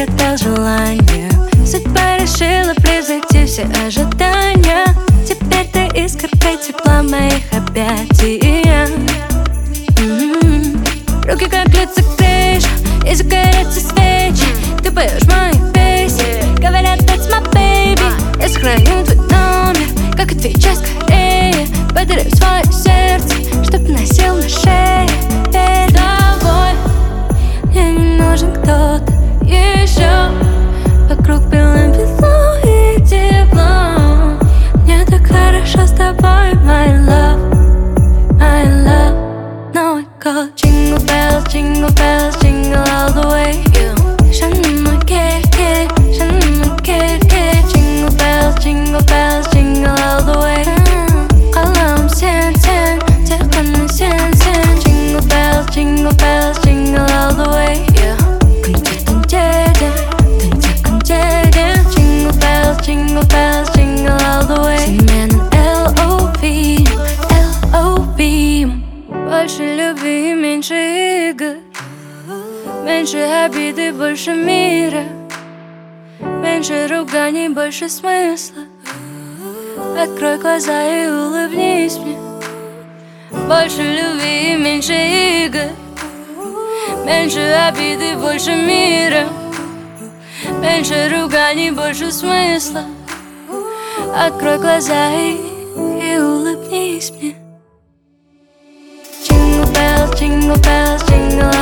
загадал желание. Судьба решила превзойти все ожидания. Теперь ты искоркой тепла моих объятий. Руки как лица греешь, и загорятся свечи. Ты поешь мои песни, говорят that's my baby. Я сохраню твой номер, как отвечай скорее. Подарю свое сердце, чтоб носил на шее. Перед тобой мне не нужен кто-то еще. Вокруг белым-бело и тепло. Мне так хорошо с тобой, my love, my love. Новый год. Jingle bells, jingle all the way. Шагни мой кей-кей, шагни мой кей-кей. Jingle bells, jingle all the way. Алам сен-сен, телефонный сен-сен. Jingle bells, jingle all the way. Конте-конте-де, конте-конте-де. Jingle bells, jingle all the way. Семена L.O.V., L.O.V. Больше любви, меньше игр, меньше обиды, больше мира, меньше руганий, больше смысла. Открой глаза и улыбнись мне. Больше любви, меньше игр, меньше обиды, больше мира, меньше руганий, больше смысла. Открой глаза и улыбнись мне. Jingle bells, jingle